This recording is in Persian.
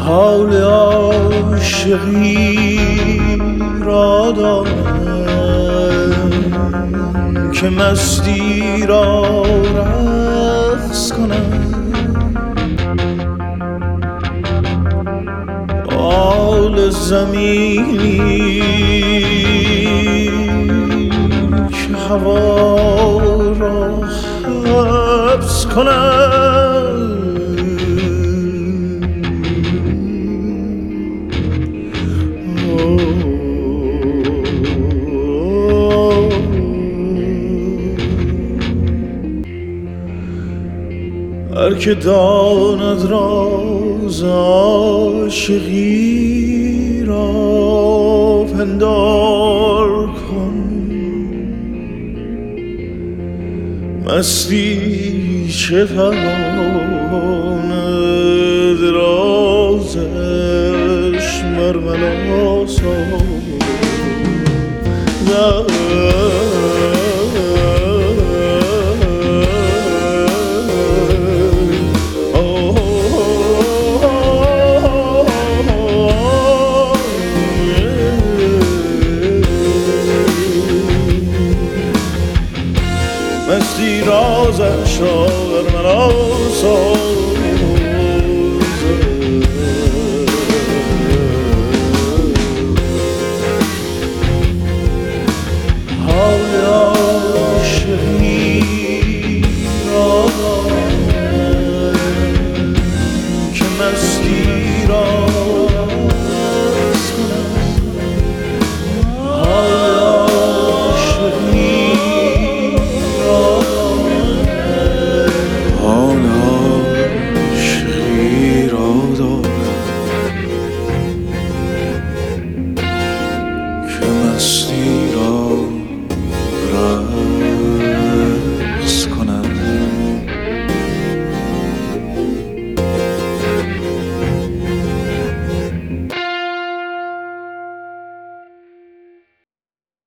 حال عاشقی را دارم که مستی را رقص کنم. حال زمینی که هوا را حبس کنم. هر که داند راز عاشقی را پندار کن. مستی چه تواند رازش مر من آسان. مستی رازش را بر من آسان.